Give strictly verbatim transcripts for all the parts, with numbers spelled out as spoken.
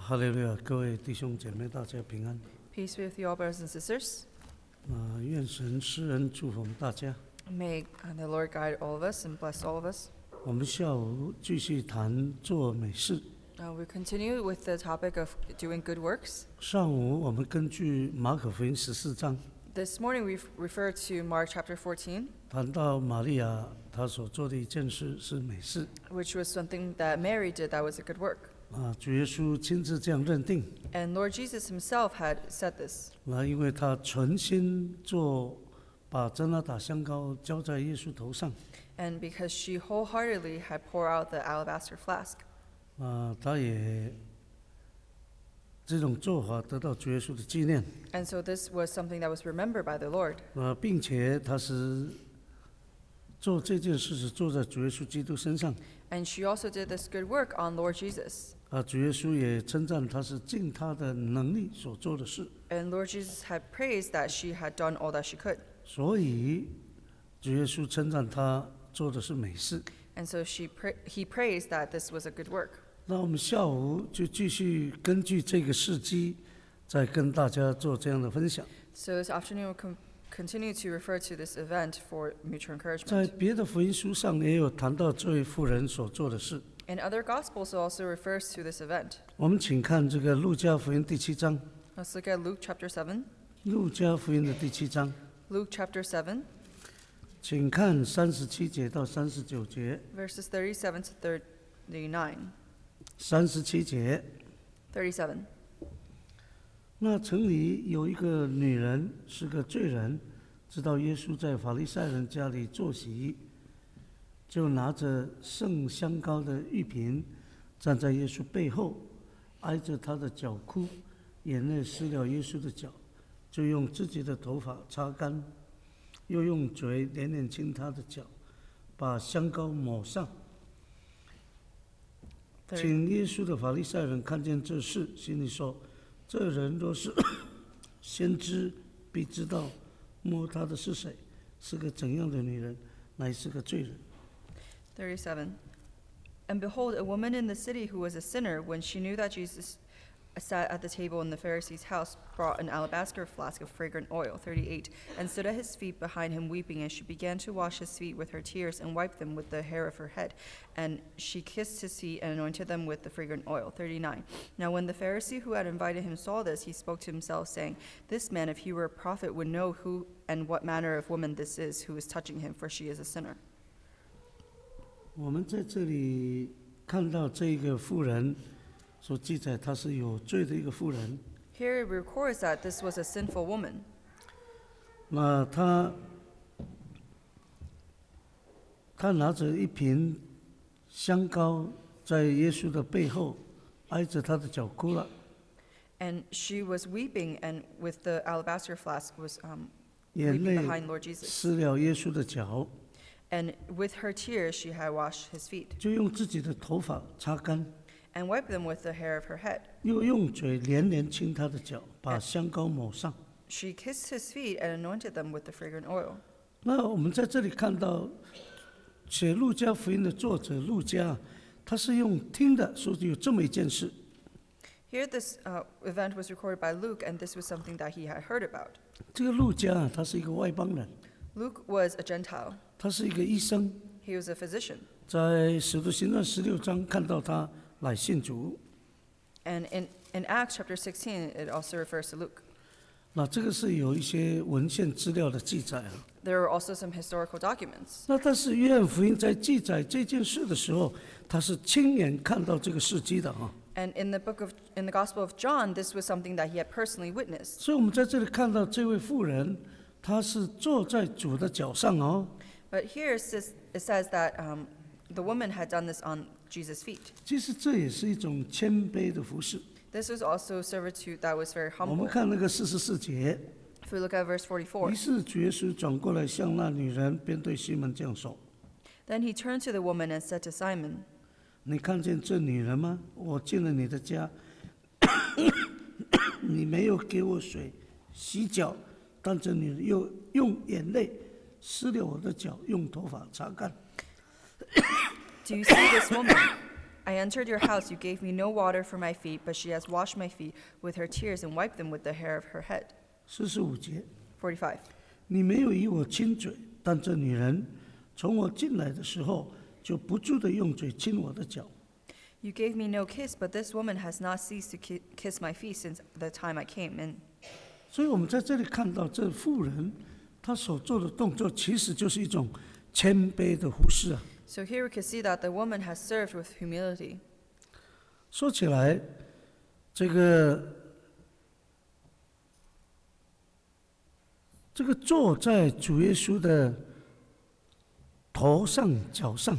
哈利路亚！各位弟兄姐妹，大家平安。 Peace be with you all, brothers and sisters. 啊、愿神施恩祝福我们大家。 May uh, the Lord guide all of us and bless all of us. 我们下午继续谈做美事。 Uh, we continue with the topic of doing good works. 上午我们根据马可福音十四章 This morning we refer to Mark chapter fourteen, 谈到玛利亚她所做的一件事是美事。 which was something that Mary did that was a good work. 啊，主耶稣亲自这样认定。 And Lord Jesus himself had said this. 那因为他存心做，把真纳达香膏浇在耶稣头上。 And because she wholeheartedly had poured out the alabaster flask. 啊，他也这种做法得到主耶稣的纪念。 And so this was something that was remembered by the Lord. 啊，并且他是做这件事是做在主耶稣基督身上。 And she also did this good work on Lord Jesus. 啊，主耶稣也称赞他是尽他的能力所做的事。 And Lord Jesus had praised that she had done all that she could. 所以主耶稣称赞他做的是美事。 And so she pra- he praised that this was a good work. 那我们下午就继续根据这个事迹，再跟大家做这样的分享。 So this afternoon we'll com- continue to refer to this event for mutual 在 encouragement. 别的福音书上也有谈到这位妇人所做的事。 In other Gospels it also refers to this event. 我们请看这个路加福音第七章， Let's look at Luke chapter seven. 路加福音的第七章， Luke chapter seven, 请看三十七节到三十九节。 verses thirty-seven to thirty-nine. 三十七节， thirty-seven. 那城里有一个女人是个罪人，知道耶稣在法利赛人家里坐席，就拿着盛香膏的玉瓶，站在耶稣背后，挨着他的脚哭，眼泪湿了耶稣的脚，就用自己的头发擦干，又用嘴连连亲他的脚，把香膏抹上。 请耶稣的法利赛人看见这事，心里说：这人若是先知，必知道摸他的是谁，是个怎样的女人，乃是个罪人。 thirty-seven. And behold, a woman in the city who was a sinner, when she knew that Jesus sat at the table in the Pharisee's house, brought an alabaster flask of fragrant oil, thirty-eight, and stood at his feet behind him weeping, and she began to wash his feet with her tears and wiped them with the hair of her head. And she kissed his feet and anointed them with the fragrant oil, thirty-nine. Now when the Pharisee who had invited him saw this, he spoke to himself, saying, This man, if he were a prophet, would know who and what manner of woman this is who is touching him, for she is a sinner. 我们在这里看到这个妇人，所记载她是有罪的一个妇人。 Here it records that this was a sinful woman. 那她，她拿着一瓶香膏，在耶稣的背后，挨着他的脚哭了。 And she was weeping, and with the alabaster flask was um, 眼 weeping 泪 behind Lord Jesus. 湿了耶稣的脚， And with her tears she had washed his feet, 就用自己的头发擦干， and wiped them with the hair of her head. 又用嘴连连亲他的脚，把香膏抹上。 She kissed his feet and anointed them with the fragrant oil. 那我们在这里看到，写路加福音的作者路加，他是用听的说有这么一件事。 Here this uh, event was recorded by Luke, and this was something that he had heard about. 这个路加啊，他是一个外邦人， Luke was a Gentile. 他是一个医生， He was a physician. 在使徒行传十六章看到他来信主。 And in, in Acts chapter sixteen, it also refers to Luke. 那这个是有一些文献资料的记载啊。 There are also some historical documents. 那但是约翰福音在记载这件事的时候，他是亲眼看到这个事迹的啊。 And in the book of, in the Gospel of John, this was something that he had personally witnessed. 所以我们在这里看到这位妇人，她是坐在主的脚上哦。 But here it says, it says that um, the woman had done this on Jesus' feet. 其实这也是一种谦卑的服饰。 This was also servitude that was very 我们 humble. 看那个四十四节， If we look at verse 于 forty-four, 是主耶稣转过来向那女人，便对西门这样说： then he turned to the woman and said to Simon, 你看见这女人吗？我进了你的家，你没有给我水洗脚，但这女人又用眼泪湿了我的脚，用头发擦干。 Do you see this woman? I entered your house, you gave me no water for my feet, but she has washed my feet with her tears and wiped them with the hair of her head. 四十五节， forty-five. 你没有与我亲嘴，但这女人从我进来的时候就不住地用嘴亲我的脚。 You gave me no kiss, but this woman has not ceased to ki- kiss my feet since the time I came in. 所以我们在这里看到，这妇人她所做的动作，其实就是一种谦卑的服侍啊。 So here we can see that the woman has served with humility. 说起来，这个这个坐在主耶稣的头上、脚上，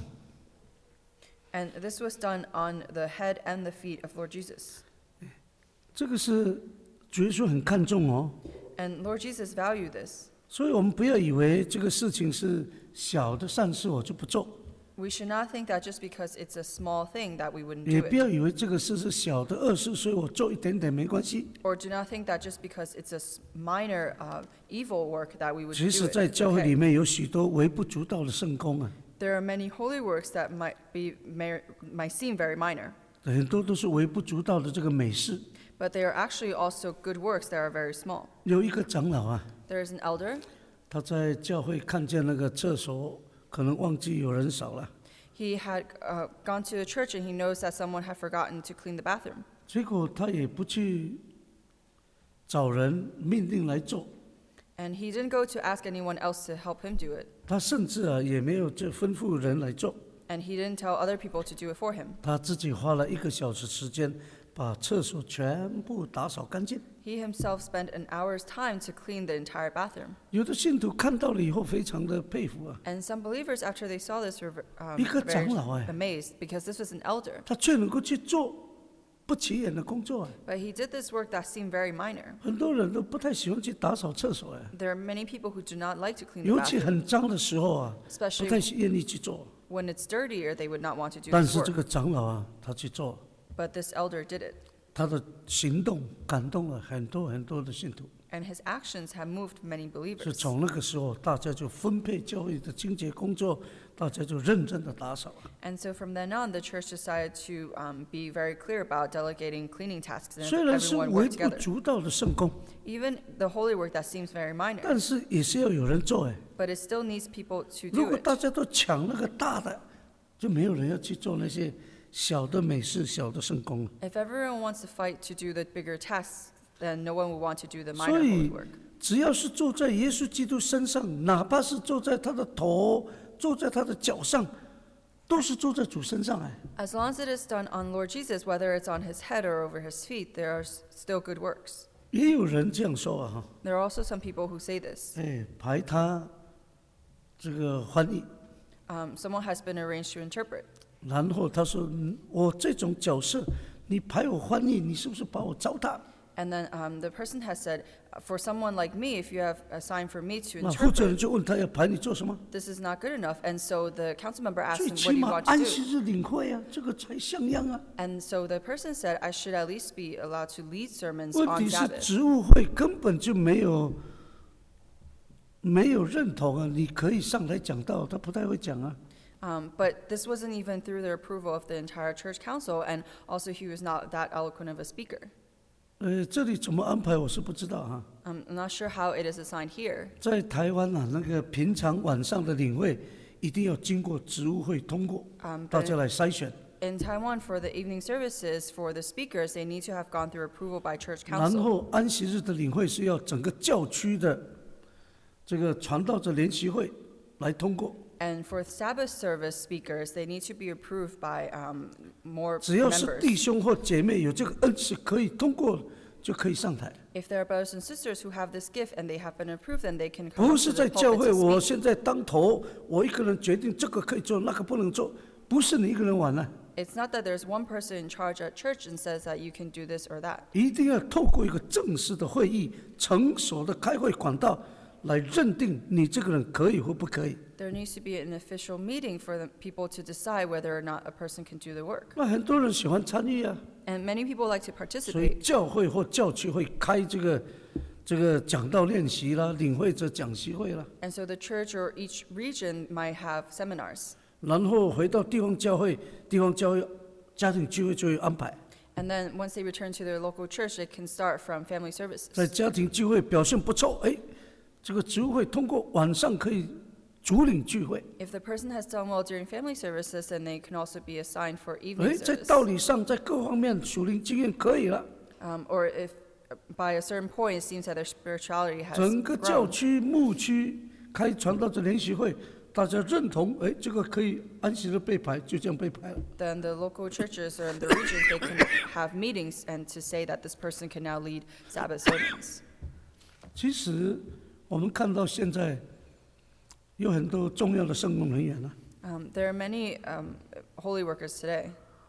And this was done on the head and the feet of Lord Jesus. 这个是主耶稣很看重哦。 And Lord Jesus valued this. 所以我们不要以为这个事情是小的善事，我就不做。 We should not think that just because it's a small thing that we wouldn't 也 do 不 it. 要以为这个事是小的恶事，所以我做一点点没关系。 Or do not think that just because it's a s- minor uh, evil work that we would 其 do 实， it. 在 It's 教会 okay. 里面有许多微不足道的圣功啊， There are many holy works that might be may, might seem very minor, 很多都是微不足道的这个美事。 but they are actually also good works that are very small. 有一个长老啊， There is an elder. 他在教会看见那个厕所，可能忘记有人扫了， He had uh, gone to the church and he knows that someone had forgotten to clean the bathroom. 结果他也不去找人命令来做， And he didn't go to ask anyone else to help him do it. 他甚至啊也没有这吩咐人来做， And he didn't tell other people to do it for him. 他自己花了一个小时时间，把厕所全部打扫干净。 He himself spent an hour's time to clean the entire bathroom. 有的信徒看到了以后，非常的佩服啊， And some believers, after they saw this, were um, 一个 very 长老哎， amazed because this was an elder. 他却能够去做不起眼的工作啊。 But he did this work that seemed very minor. 很多人都不太喜欢去打扫厕所哎， There are many people who do not like to clean the 尤其 bathroom, 很脏的时候啊，不太 especially 愿意去做。 when it's dirtier, they would not want to do 但 this 是这 work. 个长老啊，他去做， But this elder did it. 他的行动感动了很多很多的信徒。 And his actions have moved many 是 believers. 从那个时候，大家就分配教会的清洁工作，大家就认真的打扫了。 And so from then on, the church decided to um, be very clear about delegating cleaning tasks, and 虽然是 everyone 微 worked 不 together. 足道的圣工， Even the holy work that seems very minor, 但是也是要有人做哎。 but it still needs people to 如 do 果 it. 大家都抢那个大的，就没有人要去做那些小的美事、小的圣工了。 If everyone wants to fight to do the bigger tasks, then no one will want to do the 所 minor 以 holy work. 只要是坐在耶稣基督身上，哪怕是坐在他的头、坐在他的脚上，都是坐在主身上哎。 As long as it is done on Lord Jesus, whether it's on his head or over his feet, there are s- still good works. 也有人这样说啊哈， There are also some people who say this. 哎，排他这个翻译， Um, someone has been arranged to interpret. 然后他说：“嗯我这种角色，你排我翻译，你是不是把我糟蹋？” And then um, the person has said, "Uh, for someone like me, if you have assigned for me to 那负责人 interpret, 就问他要排你做什么？ this is not good enough." And so the council member asked 最 him, 起 what do you 码 want to 安 do? 息日领会啊，这个才像样啊。 And so the person said, I should at least be allowed to lead sermons 问 on 题是 Sabbath. 职务会根本就没有没有认同啊，你可以上台讲道，他不太会讲啊。 Um, but this wasn't even through the approval of the entire church council, and also he was not that eloquent of a speaker. 呃，这里怎么安排我是不知道哈、 Um, I'm not sure how it is assigned here. 在台湾啊，那个平常晚上的领会一定要经过职务会通过， Um, 大 but 家来筛选。 in Taiwan, for the evening services, for the speakers, they need to have gone through approval by church 然 council. 后安息日的领会是要整个教区的这个传道者联席会来通过。 And for Sabbath service speakers, they need to be approved by um, more 只要是 members. 弟兄或姐妹有这个恩赐可以通过，就可以上台。 If there are brothers and sisters who have this gift and they have been approved, then they can come 不 up 是 to the 在教 pulpit 会， to 我 speak. 现在当头，我一个人决定这个可以做，那个不能做，不是你一个人玩了、 It's not that there's one person in charge at church and says that you can do this or that. 一定要透过一个正式的会议、成熟的开会管道来认定你这个人可以或不可以。 There needs to be an official meeting for the people to decide whether or not a person can do the work. 那很多人喜欢参与啊， And many people like to 所以 participate. 教会或教区会开这个这个讲道练习啦、领会者讲习会啦， And so the church or each region might have seminars. 然后回到地方教会，地方教会家庭聚会就有安排， And then once they return to their local church, they can start from family services. 在家庭聚会表现不错，哎，这个职会通过晚上可以主领聚会， If the person has done well during family services, then they can also be assigned for 哎， evening 在 service. 道理上，在各方面属灵经验可以了， Um, or if uh, by a certain point it seems that their spirituality has 整个教 grown, 区牧区开传道者联席会，大家认同，哎，这个可以安息日被排，就这样被排了。 then the local churches or the regions, they can have meetings and to say that this person can now lead Sabbath sermons. 其实我们看到现在有很多重要的圣工人员了， Um, there are many um, holy workers today.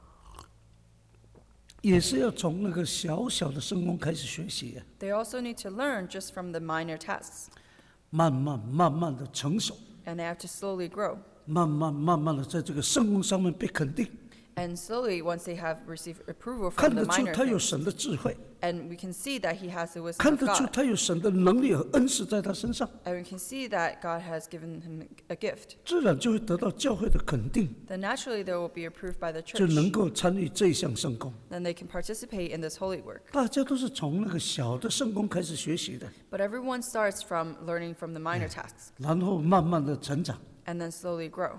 也是要从那个小小的圣工开始学习， They also need to learn just from the minor tasks, 慢慢慢慢的成熟， and they have to slowly grow. 慢慢慢慢的在这个圣工上面被肯定， And slowly, once they have received approval 看 from 得 the 出 minor 他有 things, 神的智慧， and we can see that he has the wisdom 看 of 得出 God, 他有神的能力和恩赐在他身上， and we can see that God has given him a gift, 自然就会得到教会的肯定， then naturally they will be approved by the 就 church. 能够参与这一项圣工。 Then they can participate in this holy work. 大家都是从那个小的圣工开始学习的， But everyone starts from learning from the minor tasks, 然后慢慢的成长。 and then slowly grow.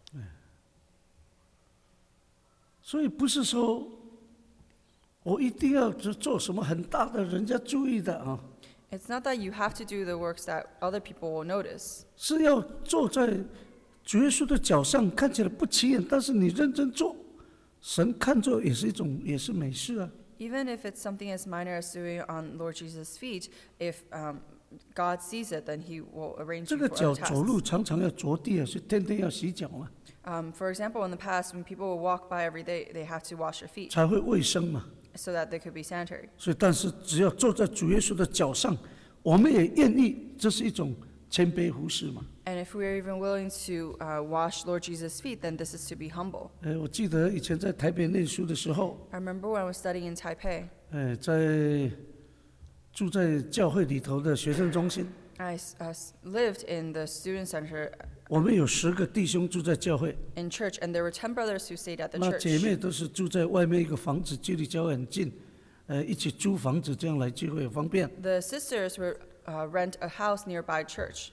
所以不是说我一定要做做什么很大的人家注意的啊， It's not that you have to do the works that other people will notice. 是要坐在主耶稣的脚上，看起来不起眼，但是你认真做，神看作也是一种也是美事啊。 Even if it's something as minor as doing on Lord Jesus' feet, if um, God sees it, then He will arrange 这 you 个 for 脚 other 走路 tasks. 常常要着地啊，所以天天要洗脚嘛， Um, for example, in the past, when people would walk by every day, they have to wash their feet 才会卫生嘛。 so that they could be sanitary. 所以，但是只要坐在主耶稣的脚上，我们也愿意，这是一种谦卑服侍嘛。 And if we are even willing to uh, wash Lord Jesus' feet, then this is to be humble. 呃，我记得以前在台北念书的时候， I remember when I was studying in Taipei, 呃，在住在教会里头的学生中心， I uh, lived in the student center 我们有十个弟兄住在教会， in church, and there were ten brothers who stayed at the 那 church. 姐妹都是住在外面一个房子，距离教会很近，呃，一起租房子这样来聚会也方便。 The sisters would uh, rent a house nearby church.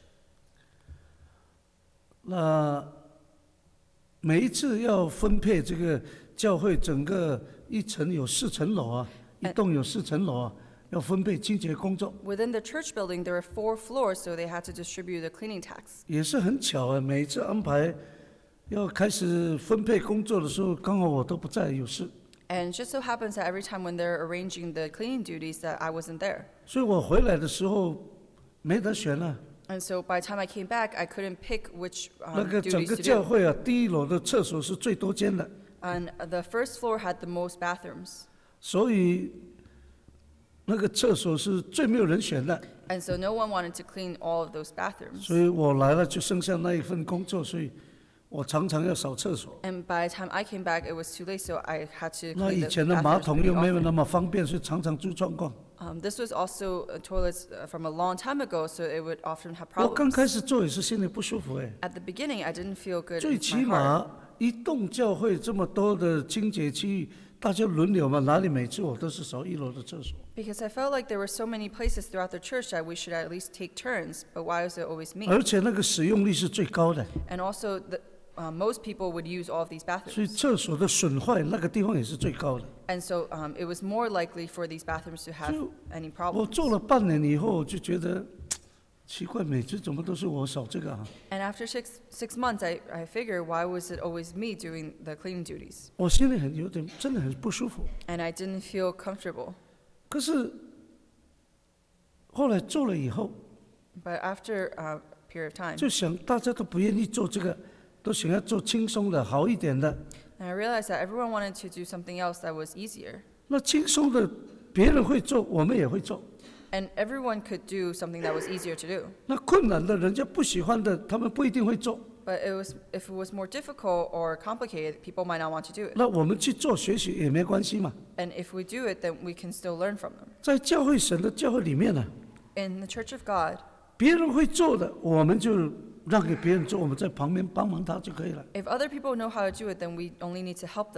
那每一次要分配这个教会整个一层有四层楼啊，一栋有四层楼啊，要分配清洁工作， Within the church building, there were four floors, so they had to distribute the cleaning tax. 也是很巧啊。每一次安排要开始分配工作的时候，刚好我都不在，有事， And it just so happens that every time when they're arranging the cleaning duties, that I wasn't there. 所以我回来的时候没得选了、 And so by the time I came back, I couldn't pick which 那 um, 个整 duties 个 to 教 do. 会啊，第一楼的厕所是最多间的， And the first floor had the most bathrooms. 所以那个厕所是最没有人选的。 And so no one wanted to clean all of those bathrooms. 所以我来了就剩下那一份工作，所以我常常要扫厕所。 And by the time I came back, it was too late, so I had to 那 clean 以 the 前的马 bathrooms 桶 pretty 又没有 often. 那么方便，所以常常出状况。 Um, this was also uh, toilets uh, from a long time ago, so it would often have 我刚 problems. 开始做也是心里不舒服哎， At the beginning, I didn't feel good 最 in 起 my heart. 码一栋教会这么多的清洁区域，大家轮流嘛，哪里每次我都是扫一楼的厕所。 Because I felt like there were so many places throughout the church that we should at least take turns, but why was it always me? 而且那个使用率是最高的， And also, the, uh, most people would use all of these 所以 bathrooms. 厕所的损坏那个地方也是最高的。 And so um, it was more likely for these bathrooms to have So, any 我 problems. 做了半年以后，我就觉得奇怪，每次怎么都是我扫这个啊？ And after six, six months, I, I figured, why was it always me doing the cleaning duties? 我心里很有点真的很不舒服。 And I didn't feel comfortable. 可是后来做了以后， But after a period of time, 就想大家都不愿意做这个，都想要做轻松的、好一点的。 and I realized that everyone wanted to do something else that was easier. 那轻松的别人会做，我们也会做。 And everyone could do something that was easier to do. 那困难的人家不喜欢的，他们不一定会做。 But it was, if it was more difficult or complicated, people might not want to do it. 那我们去做学习也没关系嘛。 And if we do it, then we can still learn from them. 在教会神的教会里面呢、 In the Church of God, 别人会做的，我们就让给别人做，我们在旁边帮忙他就可以了。 if other people know how to do it, then we only need to help them.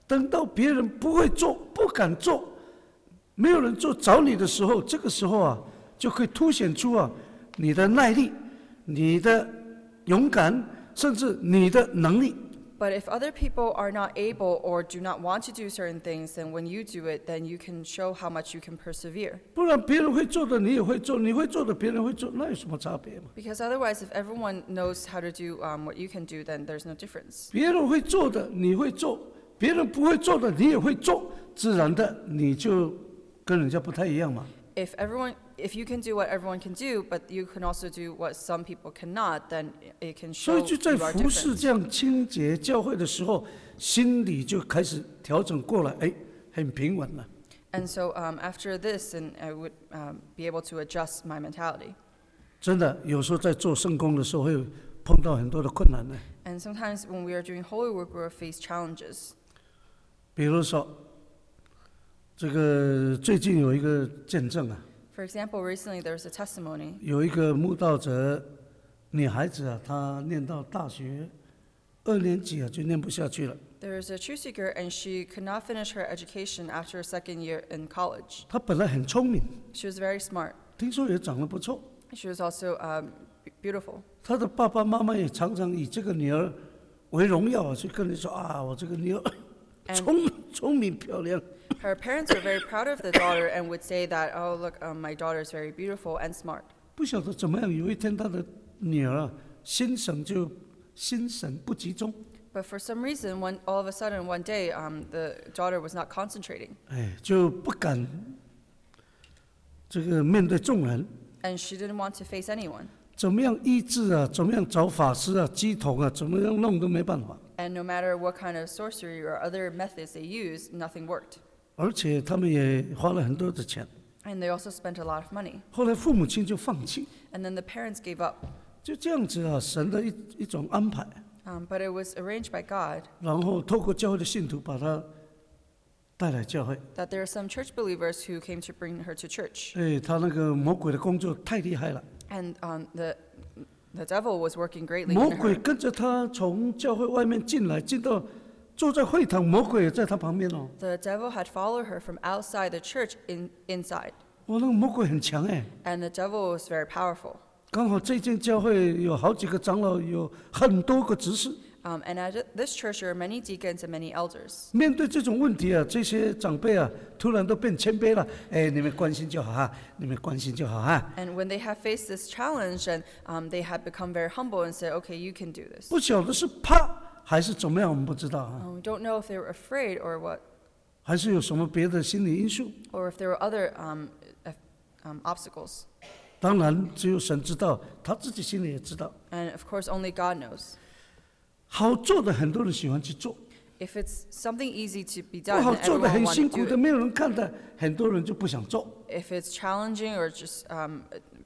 等到别人不会做、不敢做，没有人做找你的时候，这个时候啊，就可以凸显出啊你的耐力、你的勇敢，甚至你的能力。 But if other people are not able or do not want to do certain things, then when you do it, then you can show how much you can persevere. 不然别人会做的你也会做，你会做的别人会做，那有什么差别嘛？ Because otherwise, if everyone knows how to do um, what you can do, then there's no difference. 别人会做的你会做，别人不会做的你也会做，自然的你就跟人家不太一样嘛。 If everyone, if you can do what everyone can do, but you can also do what some people cannot, then it can 所 show 以就在 you are 服侍 different. 这样清洁教会的时候，心里就开始调整过来，哎，很平稳了。 And so um, after this, and I would um, be able to adjust my mentality. 真的，有时候在做圣工的时候会碰到很多的困难呢。 And sometimes when we are doing holy work, we will face challenges. 比如说，这个最近有一个见证啊， For example, recently there was a testimony. 有一个慕道者女孩子啊，她念到大学二年级啊，就念不下去了。 There was a truth seeker, and she could not finish her education after her second year in college. 她本来很聪明， She was very smart. 听说也长得不错。 She was also um, b- beautiful. 她的爸爸妈妈也常常以这个女儿为荣耀啊，去跟你说啊，我这个女儿 And 聪聪明漂亮。 her parents were very proud of the daughter and would say that, oh, look, um, my daughter is very beautiful and smart. 不晓得怎么样，有一天她的女儿啊，心神就心神不集中， But for some reason, one, all of a sudden, one day, um, the daughter was not concentrating. 哎，就不敢这个面对众人。 And she didn't want to face anyone. 怎么样医治啊？怎么样找法师啊、鸡童啊？怎么样弄都没办法。 And no matter what kind of sorcery or other methods they used, nothing worked. 而且他们也花了很多的钱。 And they also spent a lot of money. 后来父母亲就放弃， And then the parents gave up. 就这样子啊，神的一一种安排。 Um, but it was arranged by God 然后透过教会的信徒把他带来教会。 that there are some church believers who came to bring her to church. 哎，他那个魔鬼的工作太厉害了， And um, the, the devil was working greatly 魔 in 鬼 her. 跟着他从教会外面进来，进到坐在会堂，魔鬼也在他旁边哦。 The devil had followed her from outside the church in, inside. 我那个魔鬼很强哎， And the devil was very powerful. 刚好这间教会有好几个长老，有很多个执事。 Um, and at this church, there are many deacons and many elders. 面对这种问题啊，这些长辈啊，突然都变谦卑了。哎，你们关心就好哈，你们关心就好哈。 And when they have faced this challenge, and um, they have become very humble and said, okay, you can do this. 不晓得是怕还是怎么样，我们不知道啊， Um, we don't know if they were afraid or what, 还是有什么别的心理因素。 or if there were other um, uh, um, obstacles. 当然，只有神知道，他自己心里也知道。 And of course, only God knows. 好做的很多人喜欢去做， If it's something easy to be 不 done, 好 then 做的 everyone 很 want 辛 to 苦 do 的， it. 没有人看的，很多人就不想做。 If it's challenging or just um,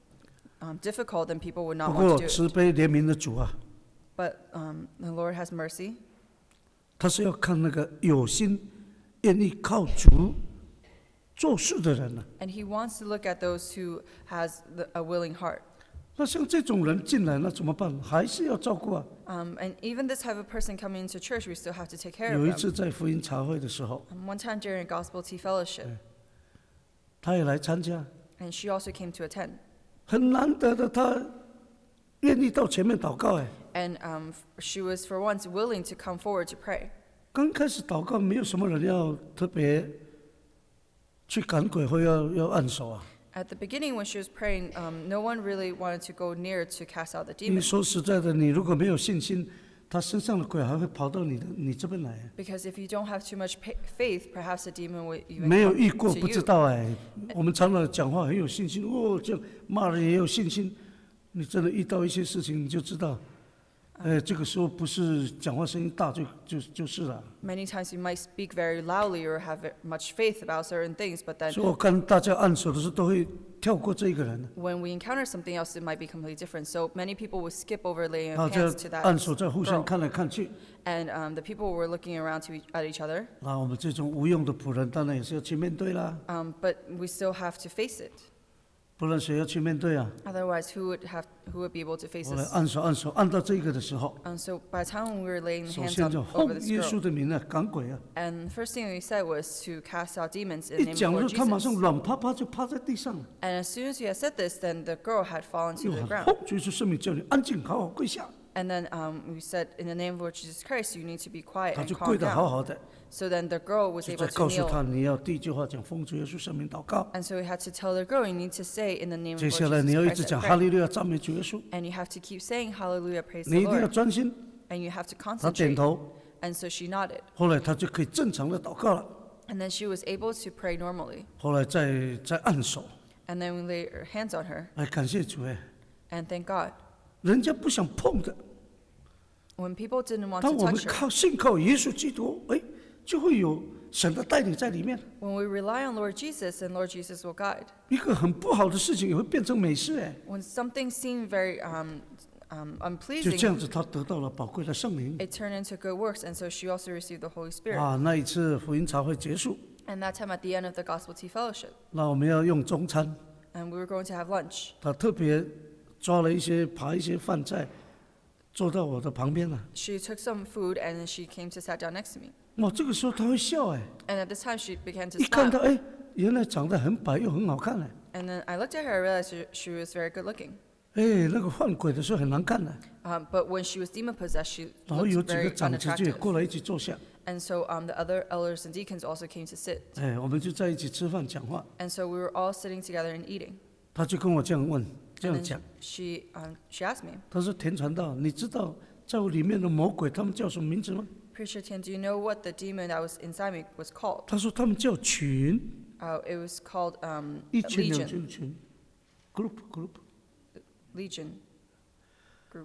um, difficult, then people would 不 not 过 want to do 慈 it. 悲怜悯的主啊， But um, the Lord has mercy, 他是要看那个有心、愿意靠主做事的人呢、 and He wants to look at those who has the, a willing heart. 那像这种人进来，那怎么办？还是要照顾啊。 Um, and even this type of person coming into church, we still have to take care 有一 of 次 them. 在福音茶会的时候， Um, one time during Gospel Tea Fellowship, 他也来参加， and she also came to attend. 很难得的，他愿意到前面祷告。哎， And um, f- she was for once willing to come forward to pray. 刚开始祷告，没有什么人要特别去赶鬼或要要按手啊。 At the beginning, when she was praying, um, no one really wanted to go near to cast out the 因为 demon. 说实在的，你如果没有信心，他身上的鬼还会跑到你的你这边来。 Because if you don't have too much pa- faith, perhaps the demon will even 没有 come 遇过 to 不知 you. 道哎。我们常常讲话很有信心，哦，这样骂人也有信心。你真的遇到一些事情，你就知道，哎，这个时候不是讲话声音大就就就是了。 Many times you might speak very loudly or have ve- much faith about certain things, but then 所以我看大家按手的时候都会跳过这一个人， when we encounter something else, it might be completely different. So many people will skip over laying 大 of 家 hands to that 按手在互相 girl. 看来看去。 And um, the people were looking around to each, at each other, 那我们这种无用的仆人，当然也是要去面对啦。 um, but we still have to face it. 不然谁要去面对啊？ Otherwise, who would have who would be able to face 后来 this? 按手按手按到这个的时候， And so by the time when we were laying 首 hands 先就 on 奉 over this 耶稣 girl, 的名啊赶鬼啊！ and the first thing we said was to cast out demons in 一 the name 讲 of 了， Lord 他马上 Jesus. 软趴趴就趴在地上了， And as soon as we had said this, then the girl had fallen to 又 the 喊 ground. 吼，主耶稣圣名叫你安静，好好跪下。 And then um, we said, in the name of Lord Jesus Christ, you need to be quiet 他 and 就 calm 跪得好 down. 好的， So then the girl was 就 able 在 to 告诉 kneel. 他你要第一句话讲奉主耶稣圣名祷告， And so we had to tell the girl, you need to say in the name of 接 Lord 下来你要 Jesus 一直 Christ 讲 and 哈 pray. 利路亚赞美主耶稣， And you have to keep saying hallelujah, praise 你 the 一定要 Lord. 专心。 And you have to 他点 concentrate. 头， And so she nodded. 后来他就可以正常的祷告了。 And then she was able to pray normally. 后来再再按手， And then we laid our hands on her. 哎，感谢主哎， And thank God. 人家不想碰的， When people didn't want 当 to 我们 touch her, 靠信靠耶稣基督，哎，就会有神的带领在里面。 when we rely on Lord Jesus, and Lord Jesus will guide. 一个很不好的事情也会变成美事哎， When something seemed very um, um, 就这样 unpleasing, 子，他得到了宝贵的圣灵。 it turned into good works, and so she also received the Holy Spirit. 啊，那一次福音茶会结束， And that time at the end of the Gospel Tea Fellowship, 那我们要用中餐， and we were going to have lunch. 他特别抓了一些扒一些饭菜，坐到我的旁边了。 She took some food, and then she came to sat down next to me. 哇，这个时候他会笑哎， And at this time, she began to 一看到 smile. 哎，原来长得很白又很好看哎， And then I looked at her, I realized she, she was very good looking. 哎，那个换鬼的时候很难看的。 Um, but when she was demon possessed, she 然后有 looked 几个 very 长子就也 unattractive. 过来一起坐下， And so um, the other elders and deacons also came to sit. 哎，我们就在一起吃饭讲话。 And so we were all sitting together and eating. 他就跟我这样问，这 And 样 then 讲， she, um, she asked me, 他说：“田传道，你知道在我里面的魔鬼他们叫什么名字吗 Preacher Tian, do you know what the demon that was inside me was？” called? 他说：“他们叫群， Uh, it was called um, 一群两 Legion. 群群，group group。 Legion group.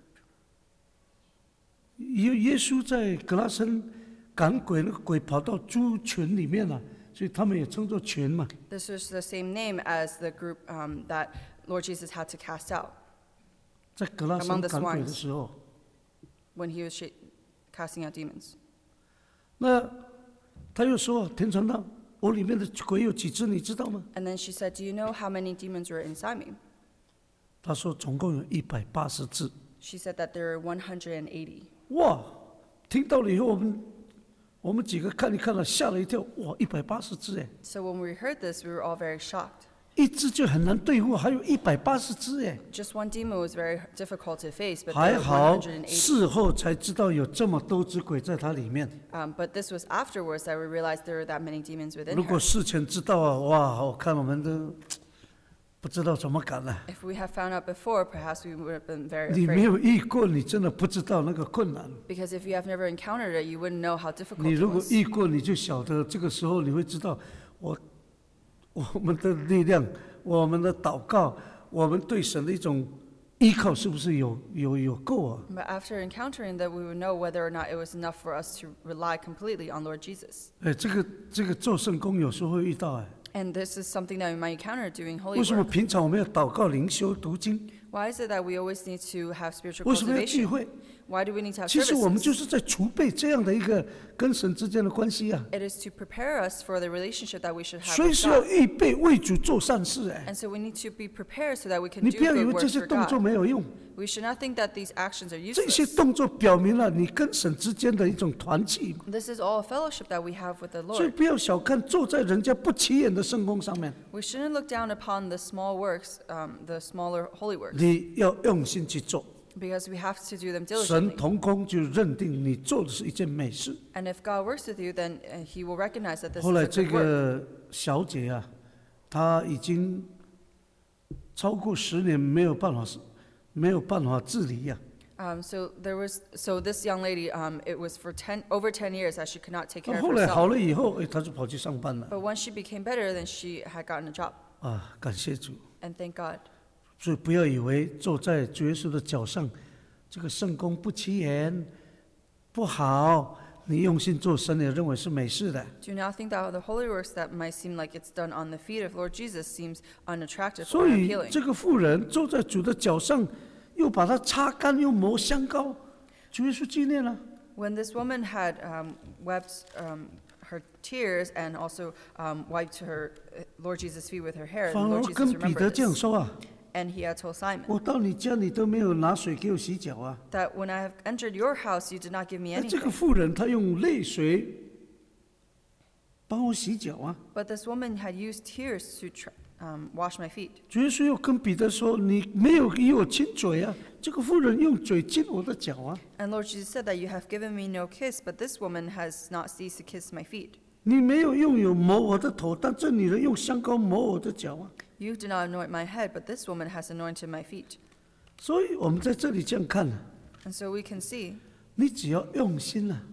耶耶稣在格拉森赶鬼，那个鬼跑到猪群里面了，所以他们也称作群嘛。 This was the same name as the group um, that Lord Jesus had to cast out 在格拉森 Among the 赶鬼的 swines. 时候， when he was sh- casting out demons. 那他又说：“田传道，我里面的鬼有几只，你知道吗 And then she said, do you know how many demons were inside me?？” 他说：“总共有一百八十只。 She said that there were one hundred eighty. ” 哇！听到了以后，我们我们几个看一看了，吓了一跳。哇，一百八十只哎， So when we heard this, we were all very shocked. 一只就很难对付，还有一百八十只哎。 Just one demon was very difficult to face, but 还 there were 好 one hundred eighty. 事后才知道有这么多只鬼在它里面。 Um, but this was afterwards that we realized there were that many demons within 如果 her. 事前知道啊，哇，我看我们都不知道怎么赶了。 If we had found out before, perhaps we would have been very 你没 afraid. 有遇过，你真的不知道那个困难。 Because if you have never encountered it, you wouldn't know how difficult 你 it 如果 was. 遇过，你就晓得这个时候你会知道，我我们的力量，我们的祷告，我们对神的一种依靠是不是有有有够啊？ But after encountering that, we would know whether or not it was enough for us to rely completely on Lord Jesus. 哎，这个这个做圣工有时候会遇到哎。 And this is something that we might encounter doing 为 holy 什么 work. 平常我们要祷告、灵修、读经？ Why is it that we always need to have spiritual 为什么要聚 cultivation? 会？ Why do we need to have 其实我们就 services? 是在储备这样的一个跟神之间的关系啊， It is to prepare us for the relationship that we should have 随 with 时要 God. 预备为主做善事哎。 And so we need to be prepared so that we can 你 do 不要以 good 为这 works 些 for 动作 God. 没有用， We should not think that these actions are 这些 useless. 动作表明了你跟神之间的一种团契。 This is all a fellowship that we have with the 所以 Lord. 不要小看坐在人家不起眼的圣工上面， We shouldn't look down upon the small works, um, the smaller holy works, 你要用心去做。 because we have to do them 神 diligently. 同工就认定你做的是一件美事。 And if God works with you, then uh, He will recognize that this 后 is 来 a 这 good work. 个小姐啊，她已经超过十年没有办法没有办法自理呀、 Um, so there was, so this young lady, um, it was for ten, over ten years that she could not take care 啊。 of 后来好 herself. 了以后，哎，她就跑去上班了 But once she became better, then she had gotten a job. 啊！感谢主。 And thank God. 所以不要以为坐在主耶稣的脚上，这个圣功不起眼，不好，你用心做，神也认为是美事的。 Do not think that the holy works that might seem like it's done on the feet of Lord Jesus seems unattractive 所 or 以 unappealing. 这个妇人坐在主的脚上，又把它擦干，又抹香膏，主耶稣纪念了。 When this woman had um, wept um, her tears and also um, wiped her uh, Lord Jesus' feet with her hair. 反 And 而 Lord 跟 Jesus 彼得 remembered 这样 this. 说啊， And he had told Simon 我到你家里都没有拿水给我洗脚啊。 that when I have entered your house, you did not give me 那这个 anything. 妇人她用泪水帮我洗脚啊。 But this woman had used tears to tr- um, wash my feet. 主耶稣又跟彼得说：“你没有与我亲嘴啊，这个妇人用嘴亲我的脚啊。 And Lord Jesus said that you have given me no kiss, but this woman has not ceased to kiss my feet. 你没有用油抹我的头，但这女人用香膏抹我的脚啊。 You did not anoint my head, but this woman has anointed my feet. ” 所以我们在这里这样看啊， And so we can see, 你只要用心啊，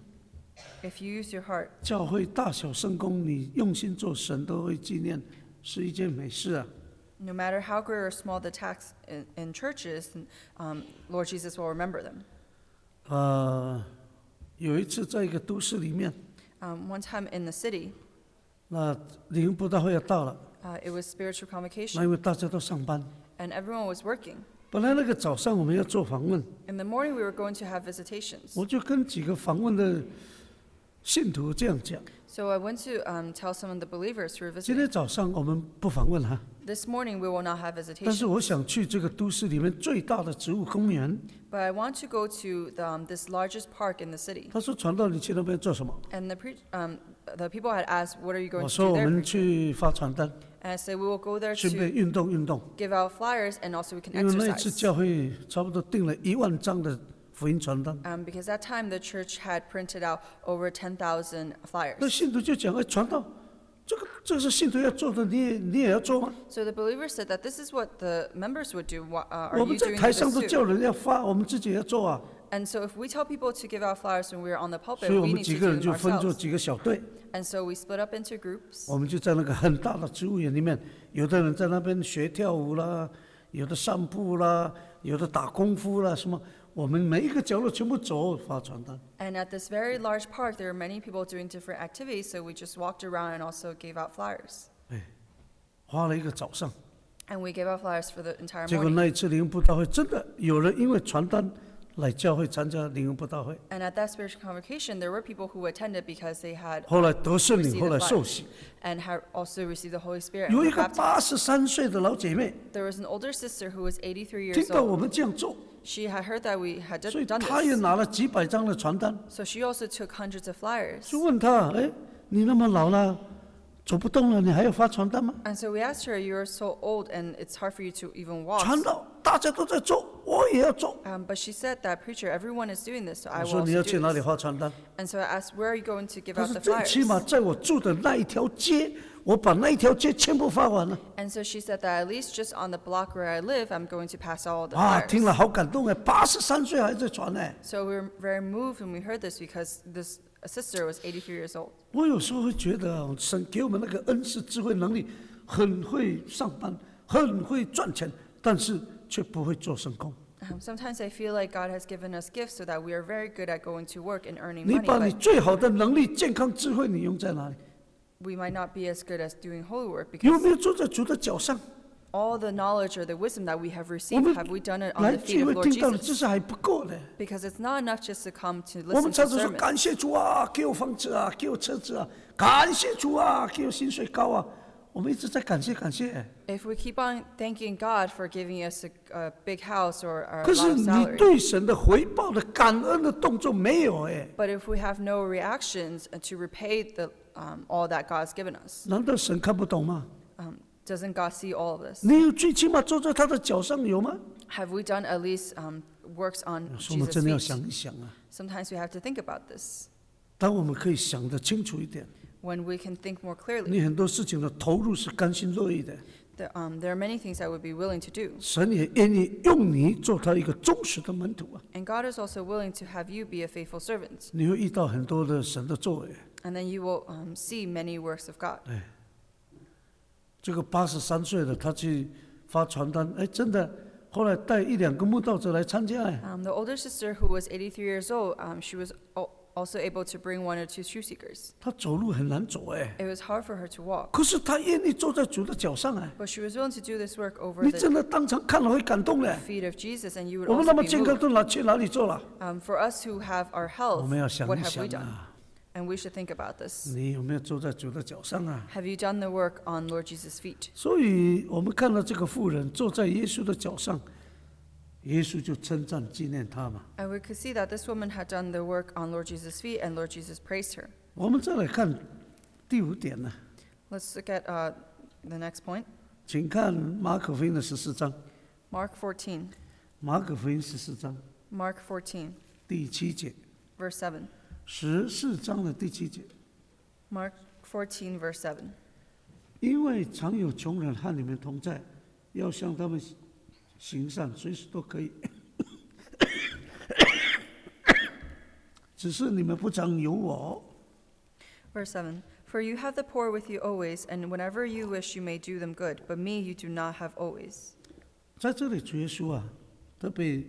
if you use your heart, 教会大小圣工，你用心做，神都会纪念，是一件美事啊。 no matter how great or small the tax in, in churches, um, Lord Jesus will remember them. 呃，有一次在一个都市里面， Um, one time in the city, 那灵恩布道会要到了， uh, it was spiritual 那 convocation, 因为大家都上班， and everyone was working. 本来那个早上我们要做访问， In the morning, we were going to have visitations. 我就跟几个访问的信徒这样讲。 So I went to um, tell some of the believers who were 今 visiting. 天早上我们不访问哈， This morning, we will not have 但是 visitation. 我想去这个都市里面最大的植物公园。 But I want to go to the, um, this largest park in the city. 他说：“传道，你去那边做什么 And the, pre- um, the people had asked, what are you？” 我 going to 说：“ do 我 there? 们 preacher?" 去发传单， And I said, we will go there 顺便 to 运动运动。 give out flyers, and also we can 因为那一次 exercise. 教会差不多订了一万张的福音传单， Um, because that time, the church had printed out over ten thousand 那 flyers. 信徒就讲：哎，传道，这个这是信徒要做的，你也你也要做吗？ So the believers said that this is what the members would do. Wha- Uh, are 我 you 们在 doing 台 this 上都 too? 叫人要发，我们自己也要做啊。 And so if we tell people to give out flyers when we're on the 所 pulpit, 以我 we 们 need 几 to 个 do 人 them 就分作 ourselves. 几个小队， And so we split up into groups. 我们就在那个很大的植物园里面，有的人在那边学跳舞啦，有的散步啦，有的打功夫啦，什么，我们每一个角落全部走发传单。 And at this very large park, there are many people doing different activities, so we just walked around and also gave out flyers. 花了一个早上， And we gave out flyers for the entire 结果 morning. 那一次灵恩布道会，真的有人因为传单来教会参加灵恩布道会， And at that spiritual convocation, there were people who attended because they had 后来得圣灵， received 后 the 来受 flyers 洗。 and had also received the Holy Spirit and 有 were 一个 baptized. 八十三岁的老姐妹， There was an older sister who was eighty-three 听 years 到我 old. 们这样做， She had heard that we had 所以 done 她也 this. 拿了几百张的传单， So she also took hundreds of flyers. 就问她：“哎，你那么老了，走不动了，你还要发传单吗 And so we asked her, you're so old and it's hard for you to even？” walk. 传道大家都在做，我也要做。 Um, but she said that, preacher, everyone is doing this, so I 我 will 说：“你 also 要 do 去哪里 this. 发传单 And so I asked, where are you going to？” give 她 out 说：“ the 最起码 flyers? 在我住的那一条街，我把那一条街全部发完了。 And so she said that at least just on the block where I live, I'm going to pass all ” the 啊，听了 flyers. 好感动哎，八十三岁还在传哎。 So we were very moved when we heard this because this sister was eighty-three years old. 我有时候会觉得啊，神给我们那个恩赐、智慧、能力，很会上班，很会赚钱，但是却不会做圣工。 Um, sometimes I feel like God has given us gifts so that we are very good at going to work and earning 你 money, 把你 but 最好的能力、健康、智慧，你用在哪里？ we might not be as good as doing holy work 有 because 没有坐在主的脚上？ all the knowledge or the wisdom that we have 我 received, 们 have we done it on 来 the 聚 feet 会 of Lord 听到的知 Jesus? 识还不够的。 Because it's not enough just to come to 我们 listen 常 to 常说 sermons. 感谢主啊，给我房子啊，给我车子啊，感谢主啊，给我薪水高啊。我们一直在感谢感谢， If we keep on thanking God for giving us a, a big house or a 可 lot 是 of 你 salary, 对神的回报的感恩的动作没有哎， but if we have no reactions to repay the, um, all that God's given us, 难道神看不懂吗？ um, doesn't God see all of this? 你有最起码坐在他的脚上有吗？ Have we done at least um, works on 所以我们 Jesus' 真的要 feet? 想一想啊， Sometimes we have to think about this. 当我们可以想得清楚一点， When we can think more clearly, 你很多事情的投入是甘心乐意的， there, um, there are many things I would be willing to do. 神也愿意用你做他一个忠实的门徒啊， And God is also willing to have you be a faithful servant. 你会遇到很多的神的作为。 And then you will um, see many works of God. 这个八十三岁的他去发传单，哎，真的，后来带一两个慕道者来参加，哎， Um, the older sister, who was eighty-three years old, um, she was al- also able to bring one or two truth seekers. 他走路很难走，哎， It was hard for her to walk, 可是他愿意坐在主的脚上，哎， but she was willing to do this work over 你 the 真的当场看了会感动嘞。 feet of Jesus, and you would 我们 also 那么 be 健康 moved. 都拿去哪里做了？ Um, for us who have our 我 health, 们要想 what 一 have we 想 done? 啊， And we should think about this. 你有没有坐在主的脚上啊？ Have you done the work on Lord Jesus' feet? 所以我们看到这个妇人坐在耶稣的脚上，耶稣就称赞纪念她嘛。 And we could see that this woman had done the work on Lord Jesus' feet, and Lord Jesus praised her. 我们再来看第五点呢， Let's look at uh, the next point. 请看马可福音的十四章， Mark fourteen. 马可福音十四章 Mark fourteen, 第七节， verse seven. 十四章的第七节。 Mark fourteen, verse seven. 因为常有穷人和你们同在，要向他们行善，随时都可以。只是你们不常有我。 Verse seven. For you have the poor with you always, and whenever you wish you may do them good, but me you do not have always. 在这里，主耶稣啊，特别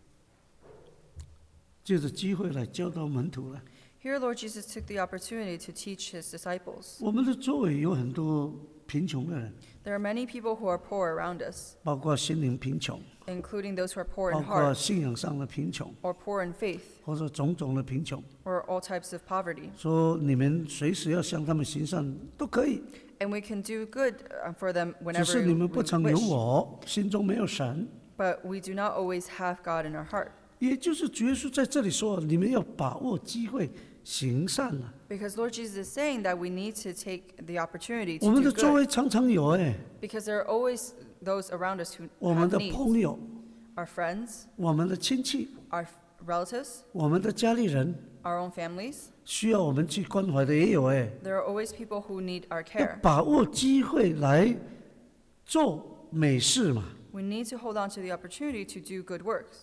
借着机会来教导门徒了。 Here Lord Jesus took the opportunity to teach his disciples. 我们的周围有很多贫穷的人， There are many people who are poor around us, 包括心灵贫穷， including those who are poor 包 in 括 heart, 信仰上的贫穷， or poor in faith, 或者种种的贫穷。 or all types of poverty. 说你们随时要向他们行善都可以， And we can do good uh, for them 只 whenever 是你 we 们不常有 wish, 我，心中没有神。 but we do not always have God in our heart. 也就是主耶稣在这里说，你们要把握机会行善了。 Because Lord Jesus is saying that we need to take the opportunity 我 to 们 do 的周 good. 围常常有哎， Because there are always those around us who 我们 have 的 needs. 朋友、 Our friends, 我们的亲戚、 our relatives, 我们的家里人， our own families. 需要我们去关怀的也有哎。 There are always people who need our 要 care. 把握机会来做美事嘛。 We need to hold on to the opportunity to do good works.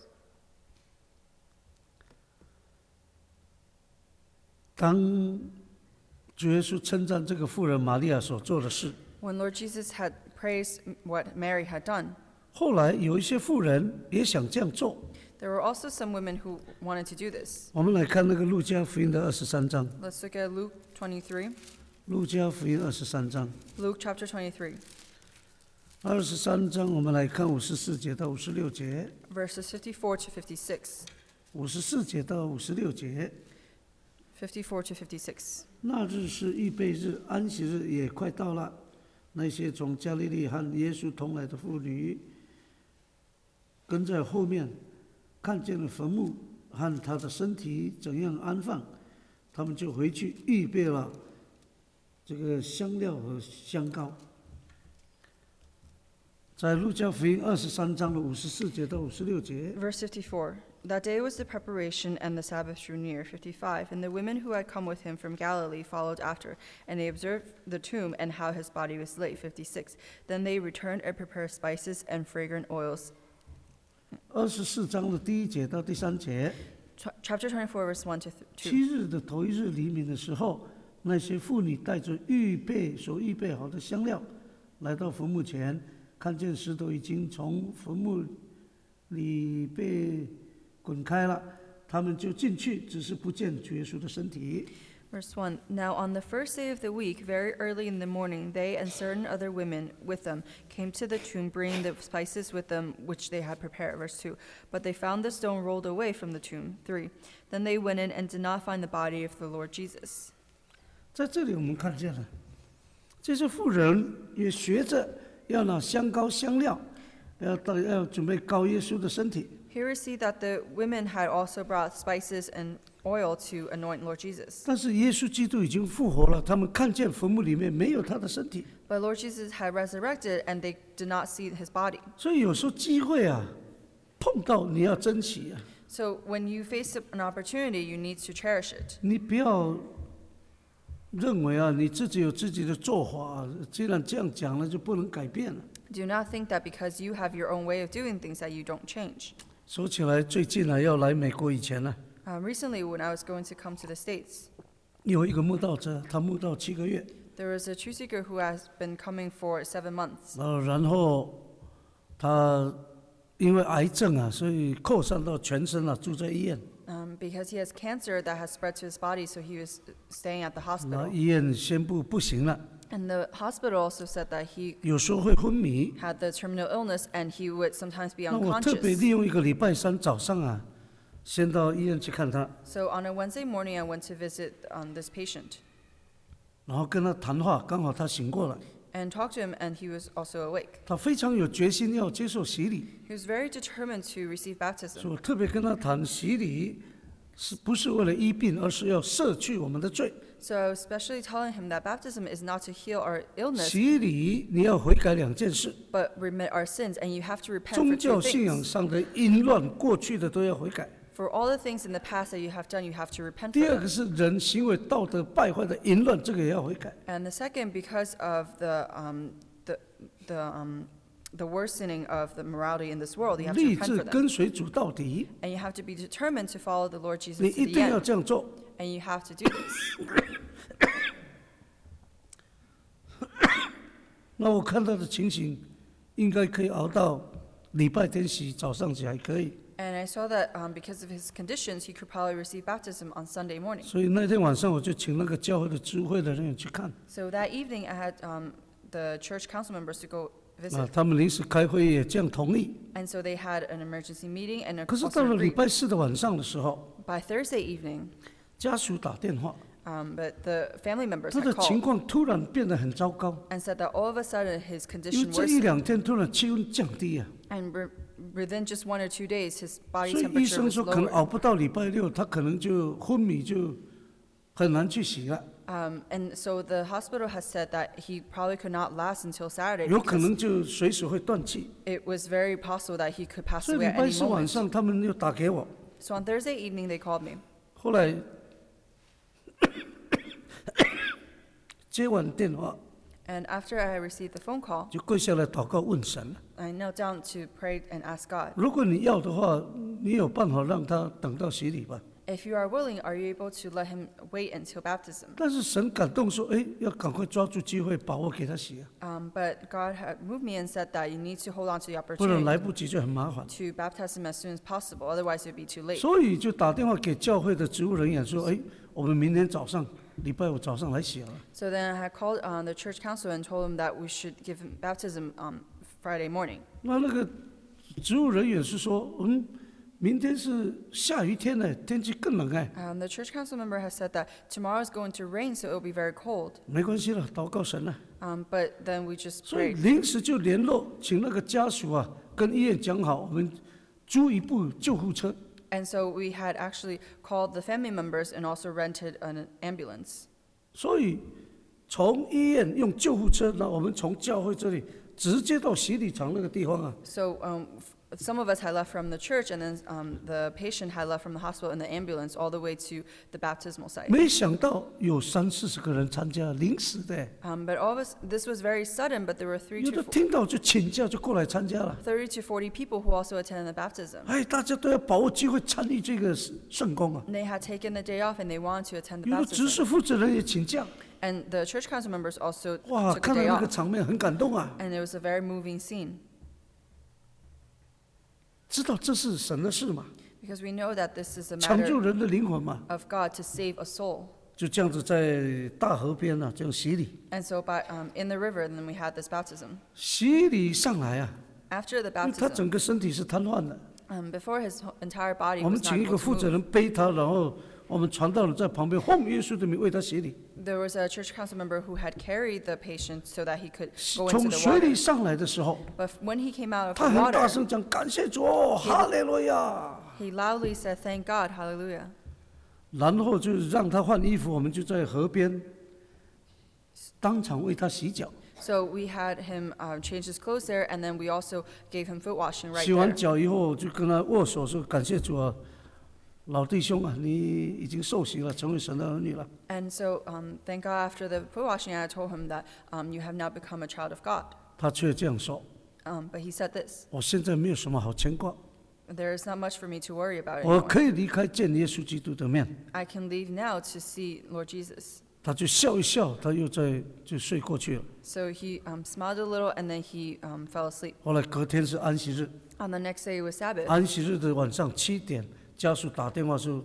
当主耶稣称赞这个妇人玛利亚所做的事， When Lord Jesus had praised what Mary had done, 后来有一些妇人也想这样做。 there were also some women who wanted to do this. 我们来看那个路加福音的二十三章， Let's look at Luke twenty-three. 路加福音二十三章， Luke chapter twenty-three, 二十三章我们来看五十四节到五十六节， verses fifty-four to fifty-six. 五十四节到五十六节。 fifty-four to fifty-six. 那日是预备日，安息日也快到了。那些从加利利和耶稣同来的妇女，跟在后面，看见了坟墓和他的身体怎样安放，他们就回去预备了这个香料和香膏。在路加福音二十三章的五十四节到五十六节， Verse fifty-four. That day was the preparation, and the Sabbath drew near. fifty-five. And the women who had come with him from Galilee followed after, and they observed the tomb and how his body was laid. fifty-six. Then they returned and prepared spices and fragrant oils. 二十四章的第一节到第三节。 Ch- Chapter twenty-four, verse one to th- 七 two. 日的头一日黎明的时候，那些妇女带着预备所预备好的香料，来到坟墓前，看见石头已经从坟墓里被滚开了，他们就进去，只是不见主耶稣的身体。 Verse one. Now on the first day of the week, very early in the morning, they and certain other women with them came to the tomb, bringing the spices with them which they had prepared. Verse two. But they found the stone rolled away from the tomb. three. Then they went in and did not find the body of the Lord Jesus. 在这里我们看见了，这些妇人也学着要拿香膏香料，要到要准备膏耶稣的身体。 Here we see that the women had also brought spices and oil to anoint Lord Jesus. 但是耶稣基督已经复活了，他们看见坟墓里面没有他的身体， But Lord Jesus had resurrected, and they did not see his body. 所以有时候机会啊，碰到你要珍惜啊。 So when you face an opportunity, you need to cherish it. 你不要认为啊，你自己有自己的做法、啊，既然这样讲了，就不能改变了。 Do not think that because you have your own way of doing things that you don't change. 说起来，最近啊，要来美国以前呢、 Um, recently, when I was going to come to the States, 有一个慕道者，他慕道七个月， there was a truth seeker who has been coming for seven months. 呃，然后他因为癌症啊，所以扩散到全身了、住在医院。 Um, because he has cancer that has spread to his body, so he was staying at the 那 hospital. 医院宣布不行了， And the hospital also said that he 有时候会昏迷。 had the terminal illness and he would sometimes be 那我特别 unconscious. 利用一个礼拜三早上啊， 先到医院去看他， So on a Wednesday morning, I went to visit um, this patient 然后跟他谈话，刚好他醒过来， and talked to him, and he was also awake. 他非常有决心要接受洗礼， He was very determined to receive 所以 baptism. 我特别跟他谈洗礼是不是为了医病，而是要赦去我们的罪。 So I was especially telling him that baptism is not to heal our illness, 洗礼你要悔改两件事， but remit our sins, and you have to repent 宗 for 教 two 信仰 things. 上的淫乱过去的都要悔改。 For all the things in the past that you have done, you have to repent 第 for 二 them. 个是人行为道德败坏的淫乱，这个也要悔改。 And the second, because of the um, the the um, the worsening of the morality in this world, you have to 立 repent 志 for them, 跟随主到底， and you have to be determined to follow the Lord 你 Jesus 一 to 定 the 要 end, 这样做。 and you have to do this. 那我看他的情形，应该可以熬到礼拜天洗，早上起还可以。 And I saw that um, because of his conditions, he could probably receive baptism on Sunday morning. 所以那天晚上我就请那个教会的知会的人员去看， So that evening, I had um, the church council members to go 啊 visit, ， 他们临时开会也这样同意。 and so they had an emergency meeting, and 可是 also 到了礼 agreed. 拜四的晚上的时候， By Thursday evening, 家属打电话， um, but the family members 他 had 的情 called 况突然变得很糟糕， and said that all of a sudden his 因为 condition 这一 worsened, 两天突然气温降低啊， and wi- within just one or two days, his body 所以医 temperature 生 was 说可能 lowered. 熬不到礼拜六，他可能就昏迷，就很难去洗了， Um, and so the hospital has said that he probably could not last until Saturday 有可 because 能就随时会断气。 it was very possible that he could pass 所以 away 礼 at 拜 any 四晚 moment. 上他们又打给我， So on Thursday evening, they called me. 后来接完电话 And after I received the phone call, 就跪下来祷告问神了。 I knelt down to pray and ask God, 如果你要的话，你有办法让他等到洗礼吧。 if you are willing, are you able to let him wait until baptism? 但是神感动说，哎，要赶快抓住机会，把握给他洗啊， Um, but God had moved me and said that you need to hold on to the 不然来 opportunity 不及就很麻烦。 to baptize him as soon as possible, otherwise it would be too late. 所以就打电话给教会的职务人员说，哎，我们明天早上，礼拜五早上来洗了。 So then I had called uh, the church council and told them that we should give him baptism um, Friday morning. 那那个职务人员是说，嗯，明天是下雨天呢，天气更冷哎， Um, the church council member has said that tomorrow is going to rain, so it will be very cold. 没关系了，祷告神了。 Um, but then we just 所以 prayed. 临时就联络，请那个家属啊，跟医院讲好，我们租一部救护车。 And so we had actually called the family members and also rented an ambulance. 所以从医院用救护车，那我们从教会这里直接到洗礼场那个地方啊， So um, f- some of us had left from the church, and then um, the patient had left from the hospital in the ambulance all the way to the baptismal site. 没想到有三四十个人参加，临时的， Um, but all of us, this was very sudden, but there were three 有 to 的 fo- 听到就请假就过来参加了。 thirty to forty people who also attended the baptism. 哎，大家都要把握机会参与这个圣工啊。 And they had taken the day off, and they wanted to attend the 有的执 baptism. 事负责人也请假， And the church council members also 哇， took 看 a 到 day 那个 off. 场面很感动啊， And it was a very moving scene, 知道这是神的事嘛， because we know that this is a 抢救 matter 人的灵魂嘛， of God to save a soul. 就这样子在大河边啊，这样洗礼， And so by, um, in the river, then we had this baptism. 洗礼上来啊， After the 因为他 baptism, 整个身体是瘫痪的。 um, before his whole- entire body 我们 was not 请一 able 个 to 负责 move, 人背他，然后我们传道人在旁边奉耶稣的名为他洗礼。 there was a church council member who had carried the patient so that he could go 从 into the 水里 water. 上来的时候， But when he came out of 他 the 很大 water, 声讲感谢主，哈利路亚。 he loudly said, "Thank God, hallelujah." 然后就让他换衣服，我们就在河边当场为他洗脚。 So we had him uh, change his clothes there, and then we also gave him foot washing right 洗完 there. 脚以后，就跟他握手说感谢主啊，老弟兄啊，你已经受洗了，成为神的儿女了。 And so, um, thank God, after the foot washing, I told him that um, you have now become a child of God. 他却这样说： Um, but he said this: 我现在没有什么好牵挂， "There is not much for me to worry about 我 anymore. 可以离开见耶稣基督的面。 I can leave now to see Lord Jesus." 他就笑一笑，他又在就睡过去了。 So he um, smiled a little, and then he um, fell asleep. 后来隔天是安息日， On the next day was Sabbath. 安息日的晚上七点，家属打电话说，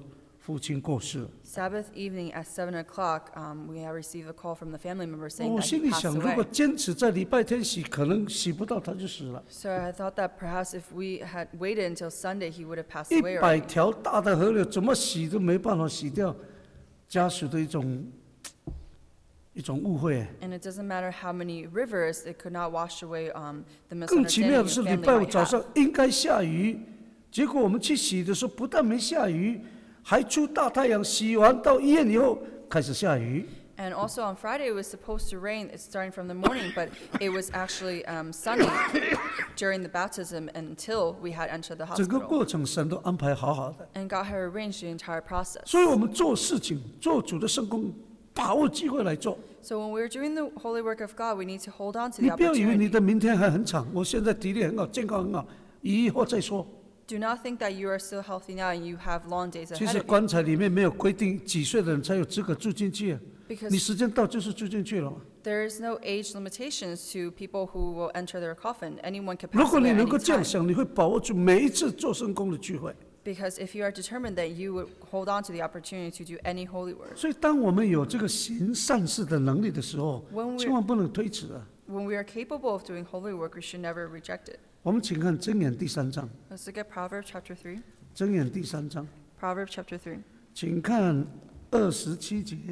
父亲过世了。 Sabbath evening at seven o'clock, um, we have received a call from the family member saying 我 that 心 he 里 passed 想，如果 away. 坚持在礼拜天洗，可能洗不到他就死了。 So I thought that perhaps if we had waited until Sunday, he would have passed 一 away 百 already. 条大的河流，怎么洗都没办法洗掉家属的一种一种误会。 And it doesn't matter how many rivers, it could not wash away um, the 更奇妙 misunderstanding 的 the 是，礼 family 拜五 might 早 have. 上应该下雨，结果我们去洗的时候，不但没下雨，还出大太阳。洗完到医院以后开始下雨。 And also on Friday, it was supposed to rain. It's starting from the morning, but it was actually um, sunny during the baptism until we had entered the 整个 hospital. 过程神都安排好好的。 And God had arranged the entire process. 所以我们做事情、做主的圣工，把握机会来做。 So when we're doing the holy work of God, we need to hold on to 你 the 不要以为你 opportunity. 的明天还很长，我现在体力很好，健康很好，以后再说。 Do not think that you are still healthy now and you have long days 其 ahead 实 of you. 棺材里面没有规定几岁的人才有资格住进去啊，你 Because 时间到就是住进去了嘛。 there is no age limitations to people who will enter their coffin. Anyone can 如 pass 果 away 你 at 能够 any 这样 time. 想，你会把握住每一次做圣工的聚会。 Because if you are determined that you would hold on to the opportunity to do any holy work, 所以，当我们有这个行善事的能力的时候 When，we're- 千万不能推迟啊。 when we are capable of doing holy work, we should never reject it. 我们请看箴言第三章， Let's look at Proverbs chapter three. 箴言第三章， Proverbs chapter three, 请看二十七节，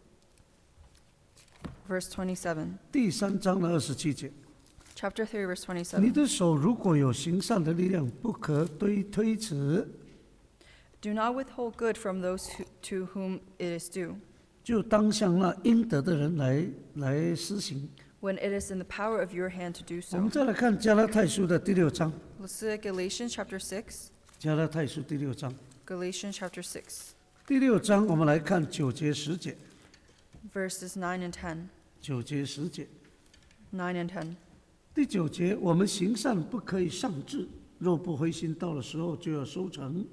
verse twenty-seven. 第三章的二十七节。 Chapter three, verse 你 twenty-seven. 的手如果有行善的力量，不可推推迟， Do not withhold good from those who, to whom it is due, 就当向那应得的人来来施行。 when it is in the power of your hand to do 我们 so. 再来看加拉太书的第六章， Let's look at Galatians chapter six. 加拉太书第六章， Galatians chapter six, 第六章我们来看九节十节， verses nine and ten. 九节十节。 nine and ten. 第九节，我们行善不可以上志，若不灰心，到了时候就要收成。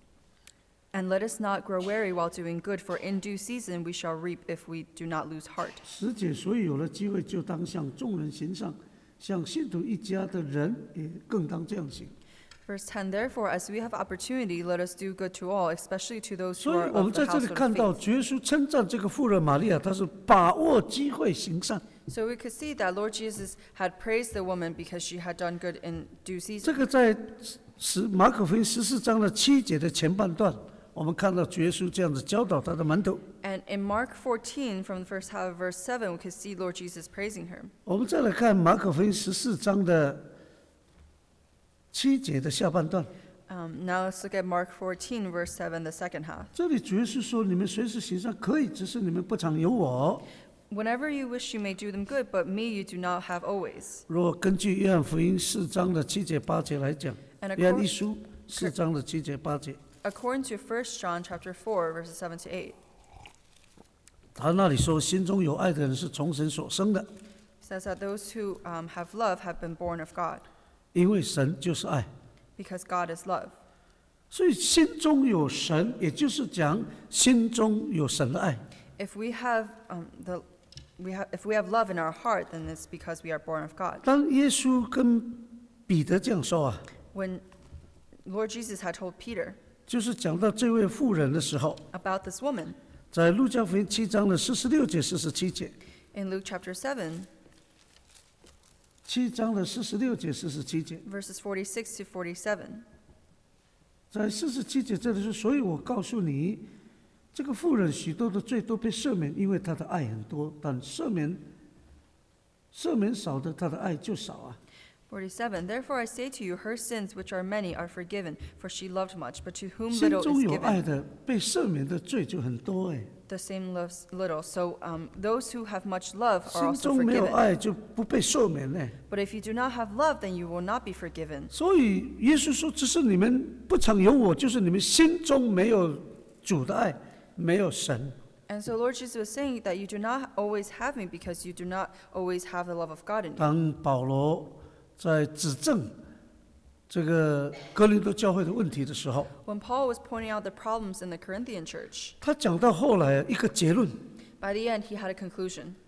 And let us not grow weary while doing good, for in due season we shall reap if we do not lose heart. 十节，所以有了机会，就当向众人行善，向信徒一家的人也更当这样行。 Verse ten, therefore, as we have opportunity, let us do good to all, especially to those who 所以 are 我们 of the 在这里 household 看 of 到， faith. 主耶稣称赞这个妇人玛利亚，她是把握机会行善。 So we could see that Lord Jesus had praised the woman because she had done good in due 这 season. 个在十马可福音十四章的七节的前半段，我们看到主耶稣这样子教导他的门徒。 And in Mark fourteen, from the first half of verse seven, we could see Lord Jesus praising her. 我们再来看马可福音十四章的七节的下半段， Um, now let's look at Mark fourteen, verse seven, the second half. 这里主耶稣说：“你们随时行善可以，只是你们不常有我。 Whenever you wish, you may do them good, but me you do not have always. ” 若根据约翰福音四章的七节八节来讲， And 约翰一 according, 书四章的七节八节， according to First John chapter four, verses seven to eight, 他那里说：“心中有爱的人是从神所生的， says that those who um, have love have been born of God, 因为神就是爱。” because God is love. 所以心中有神，也就是讲心中有神的爱。 If we have um, the we have if we have love in our heart, then it's because we are born of God. 当耶稣跟彼得这样说啊， When Lord Jesus had told Peter 就是讲到这位妇人的时候， about this woman 在路加福音七章的四十六节、四十七节， in Luke chapter seven, 七章的四十六节、四十七节， verses forty-six to forty-seven. 在四十七节这里说：“所以我告诉你，这个妇人许多的罪都被赦免，因为她的爱很多；但赦免赦免少的，她的爱就少啊。” forty-seven. Therefore I say to you, her sins, which are many, are forgiven, for she loved much. But to whom 心 little 中 is 有爱 given, 的，被赦免的罪就很多哎。 the same loves little. So um, those who have much love are 心 also 中没有 forgiven. 爱就不被赦免呢。 But if you do not have love, then you will not be forgiven. 所以耶稣说：“只是你们不常有我，就是你们心中没有主的爱，没有神。 And so Lord Jesus was saying that you do not always have me because you do not always have the love of God in ”you. 当保罗在指正这个哥林多教会的问题的时候， When Paul was pointing out the problems in the Corinthian church, 他讲到后来一个结论， by the end he had a conclusion.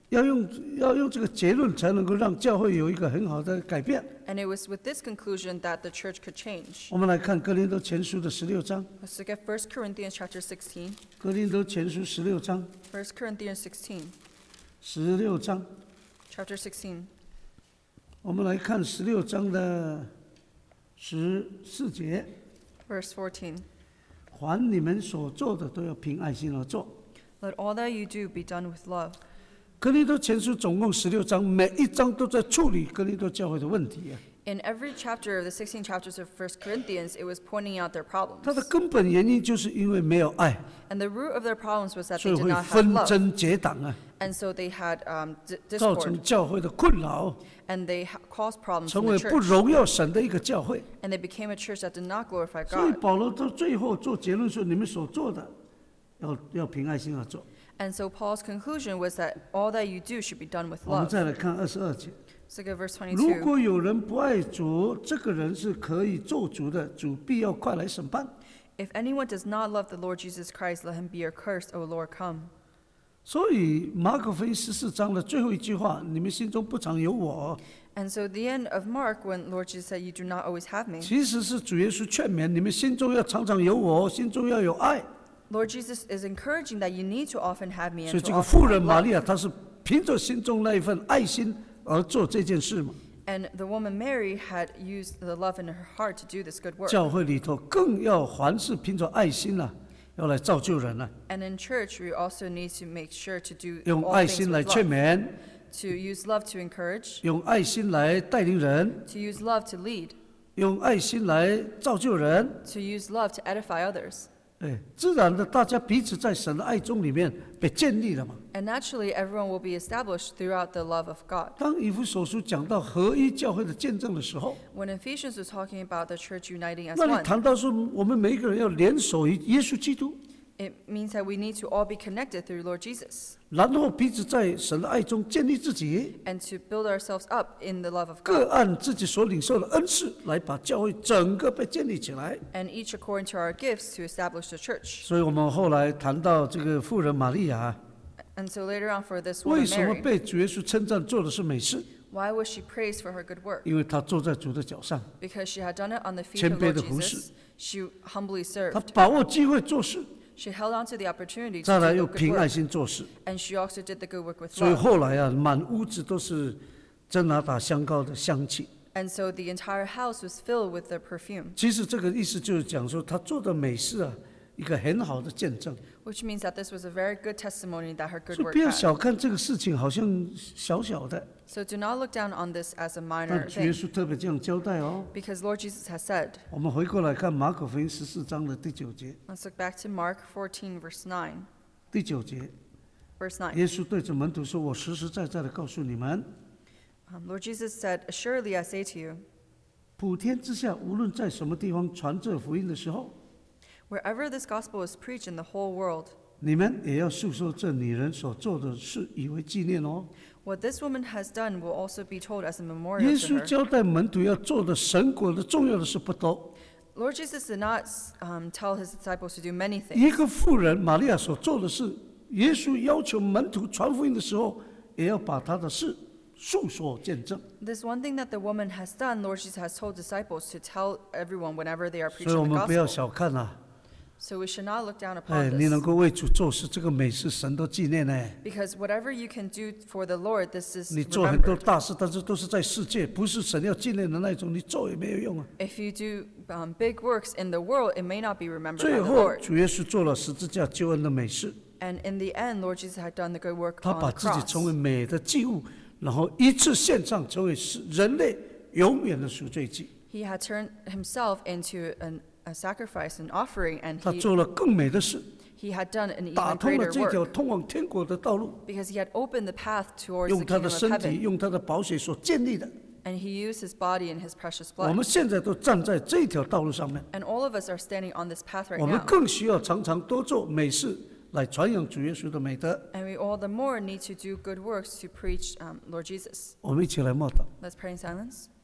要用要用这个结论才能够让教会有一个很好的改变。 And it was with this conclusion that the church could change. 我们来看哥林多前书的十六章， Let's look at First Corinthians chapter sixteen. 哥林多前书十六章， First Corinthians sixteen, 十六章， chapter sixteen. 我们来看十六章的十四节， Verse fourteen. 凡你们所做的都要凭爱心而做。 Let all that you do be done with love. 哥林多前书总共十六章，每一章都在处理哥林多教会的问题啊。 In every chapter of the sixteen chapters of First Corinthians, it was pointing out their 它的 problems. 根本原因就是因为没有爱， And the root of their problems was that 所 they 以 did 会 not have 纷 love. 争结党啊， And so they had um, d- 造 discord. 成教会的困扰， And they ha- caused problems 成 in 为 the 不 church. 荣耀神的一个教会。 And they became a church that did not glorify 所以 God. 保罗到最后做结论说：你们所做的，要要凭爱心而做。 And so Paul's conclusion was that all that you do should be done with 我们 love. 再来看二十二节。 Let's look at verse 如 twenty-two. 果有人不爱主，这个人是可以做主的，主必要快来审判。 If anyone does not love the Lord Jesus Christ, let him be accursed, O Lord, come. 所以马可福音十四章的最后一句话：你们心中不常有我， And so at the end of Mark, when Lord Jesus said, you do not always have me, 其实是主耶稣劝勉你们心中要常常有我，心中要有爱。 Lord Jesus is encouraging that you need to often have me 所以 and 这 to 个 often 妇 have 人玛 love. 利亚，她是凭着心中那一份爱心而做这件事嘛。 And the woman Mary had used the love in her heart to do this good work. 教会里头更要凡事凭着爱心啊，要来造就人啊， And in church, we also need to make sure to do 用 all 爱 things 心来 with 劝 love. 勉， To use love to encourage, 用爱心来带领人， to use love to lead, 用爱心来造就人。 to use love to edify others. 哎，自然的，大家彼此在神的爱中里面被建立了嘛。 And naturally, everyone will be established throughout the love of God. 当以弗所书讲到合一教会的见证的时候， When Ephesians was talking about the church uniting as 那里 one, 谈到说，我们每一个人要联手于耶稣基督， it means that we need to all be connected through Lord Jesus 然后彼此在神的爱中建立自己， and to build ourselves up in the love of 各 God, 按自己所领受的恩赐来把教会整个被建立起来。 and each according to our gifts to establish the church. 所以我们后来谈到这个妇人玛利亚， And so later on for this 为 woman 什么 Mary, 被主耶稣称赞做的是美事？ why was she praised for her good work? 因为她坐在主的脚上， Because she had done it on the feet 谦 of 卑 Lord 地服侍。 Jesus. She humbly 她 served. 把握机会做事， She held on to the opportunity 再 to 来 do 又 the good 凭爱 work. 心做事。 And she also did the good work with 所以 love. 后来啊，满屋子都是真拿打香膏的香气。 And so the entire house was filled with the perfume, 其实这个意思就是讲说，她做的美事啊，一个很好的见证。 which means that this was a very good testimony that her good 所以 work 不要 had. 小看这个事情，好像小小的， So do not look down on this as a 但 minor 主耶 thing, 稣特别这样交代哦。 because Lord Jesus has said. 我们回过来看马可福音十四章的第九节， Let's look back to Mark fourteen, verse nine. 第九节， Verse nine. 耶稣对着门徒说：“我实实在在的告诉你们， Um, Lord Jesus said, "Assuredly I say to you, 普天之下，无论在什么地方传这福音的时候， wherever this gospel is preached in the whole world, 你们也要述说这女人所做的事，以为纪念哦。” what this woman has done will also be told as a 耶 memorial to 稣 her. 交代门徒要做的神国的重要的事不多， Lord Jesus did not um, tell his disciples to do many 一 things. 个妇人玛利亚所做的事，耶稣要求门徒传福音的时候，也要把他的事述说见证。 This one thing that the woman has done, Lord Jesus has told disciples to tell everyone whenever they are 所以我 preaching the 们不要 gospel. 小看啊， So we should not look down 哎， upon 你能 this. 够为主做事，这个美事神都纪念呢。 Because whatever you can do for the Lord, this is 你做很多 remembered. 大事，但是都是在世界，不是神要纪念的那种，你做也没有用啊。 If you do um, big works in the world, it may not be remembered 最 by the 后， Lord. 主耶稣做了十字架救恩的美事， And in the end, Lord Jesus had done the good work 他 on 把 the 自己成为 cross. 美的祭物，然后一次献上，成为是人类永远的赎罪祭。 He had turned himself into an, a sacrifice, an offering, and 他 he, 做了更美的事， he had done an 打 even 通了 greater 这条 work 通往天国的道路， because he had opened the path towards the 用他 kingdom 的 of 身体， heaven, 用他的宝血所建立的。 and he used his body and his precious 我 blood. 们现在都站在这条道路上面， And all of us are standing on this path right 我们 now. 更需要常常多做美事，来传扬主耶稣的美德。 And we all the more need to do good works to preach um, Lord Jesus. 我们一起来默祷。 Let's pray in silence.